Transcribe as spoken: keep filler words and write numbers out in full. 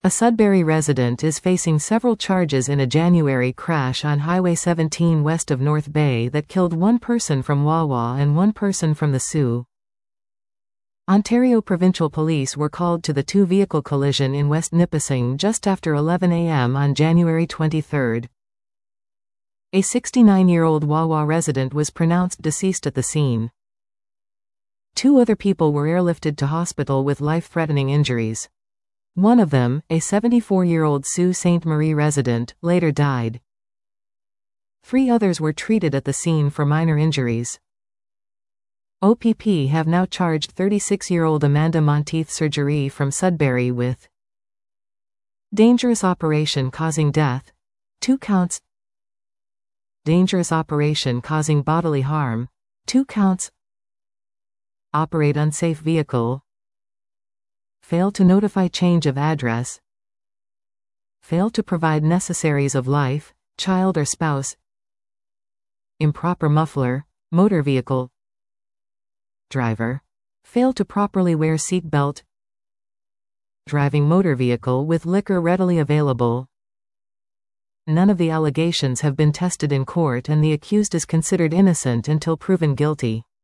A Sudbury resident is facing several charges in a January crash on Highway seventeen west of North Bay that killed one person from Wawa and one person from the Sioux. Ontario Provincial Police were called to the two-vehicle collision in West Nipissing just after eleven a m on January twenty-third. A sixty-nine-year-old Wawa resident was pronounced deceased at the scene. Two other people were airlifted to hospital with life-threatening injuries. One of them, a seventy-four-year-old Sault Ste. Marie resident, later died. Three others were treated at the scene for minor injuries. O P P have now charged thirty-six-year-old Amanda Monteith Surgery from Sudbury with dangerous operation causing death, two counts, dangerous operation causing bodily harm, two counts, operate unsafe vehicle, fail to notify change of address, fail to provide necessaries of life, child or spouse, improper muffler, motor vehicle, driver, fail to properly wear seat belt, driving motor vehicle with liquor readily available. None of the allegations have been tested in court and the accused is considered innocent until proven guilty.